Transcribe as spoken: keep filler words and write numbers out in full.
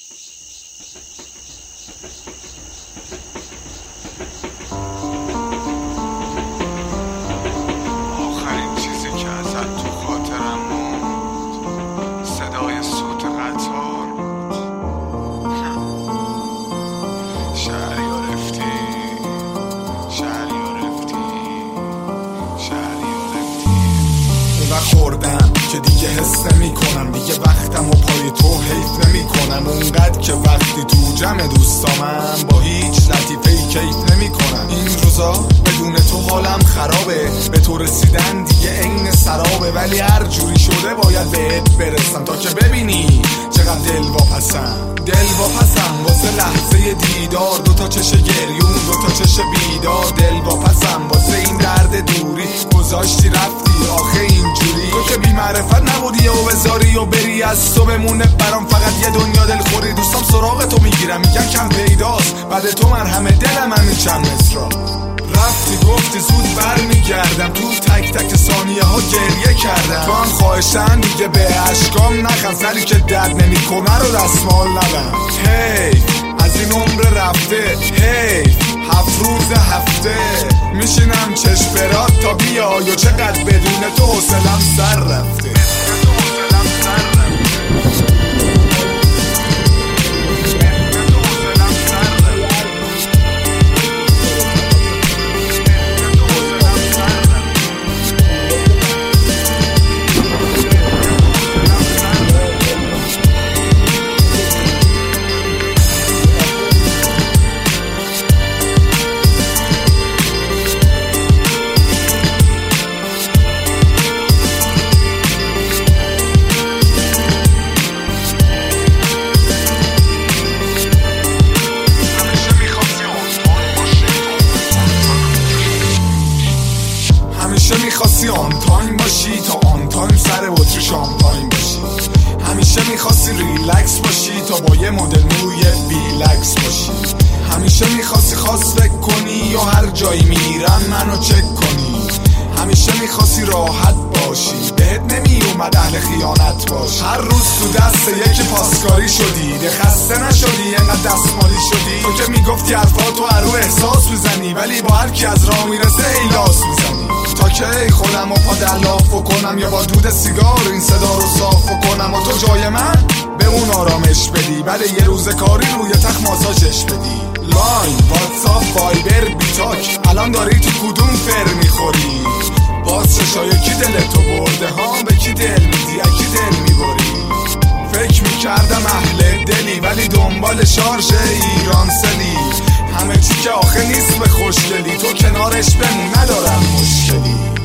آخرین چیزی که ازت تو خاطرم موند صدای صوت قطار شهریار رفتی شهریار رفتی شهریار رفتی اون وقت خوردم که دیگه حس نمی کنم، دیگه وقتم و پای تو حیف نمی کنم. اونقدر که وقتی تو جمع دوستامم با هیچ لطیفه‌ای کیف نمی کنم. این روزا بدون تو حالم خرابه، به تو رسیدن دیگه عین سرابه. ولی هر جوری شده باید بهت برسم تا که ببینی چقدر دل واپسم. دل واپسم واسه لحظه دیدار، دوتا چش گریون دوتا چش بیدار. دل واپسم واسه این درد دوری، گذاشتی رفتی آخه اینجوری. تو که بی معرفت نبودی و بذاری و بری، از تو بمونه برام فقط یه دنیا دلخوری. دوستام سراغ تو میگیرم میگن کم پیداست، بعد تو مرهم دلم همین چند مصرا. رفتی گفتی زود بر میگردم، تو تک تک ثانیه ها گریه کردم. تو هم خواهشن دیگه به عشقام نخند، سری که درد نمی کنه رو دستمال نبند. حیف از این عمر رفته، حیف هفت روز هفته میشینم چشم برات تا بیای و چقدر بدون تو حوصله‌ام سر رفته. همیشه میخواستی آن تایم باشی تا آن تایم سر بطری شامپاین باشی. همیشه میخواستی ریلکس باشی تا با یه مدل موی بیلکس باشی. همیشه میخواستی خواست فکر کنی یا هر جایی میرم منو چک کنی. همیشه میخواستی راحت باشی، بهت نمیومد اهل خیانت باشی. هر روز تو دست یکی پاسکاری شدی، ده خسته نشدی اینقدر دستمالی شدی. تو که میگفتی حرفاتو هر رو احساس میزنی، ولی با هر کی از راه میرسه هیلاس میزنی. تا که خودم و پا دلاف کنم یا با دود سیگار این صدا رو صاف کنم و تو جای من به اون آرامش بدی، بعد یه روز کاری روی تخت ماساژش بدی. لاین، واتساپ، وایبر، بیتاک، الان داری تو کدوم فر میخوری؟ باز چشای کی دل تو برده ها، به کی دل میدی اکی دل میبری؟ فکر میکردم اهل دلی ولی دنبال شارژ ایران سلی. همه چی که آخه نیست به خوشگلی، تو کنارش بمون ندارم مشکلی.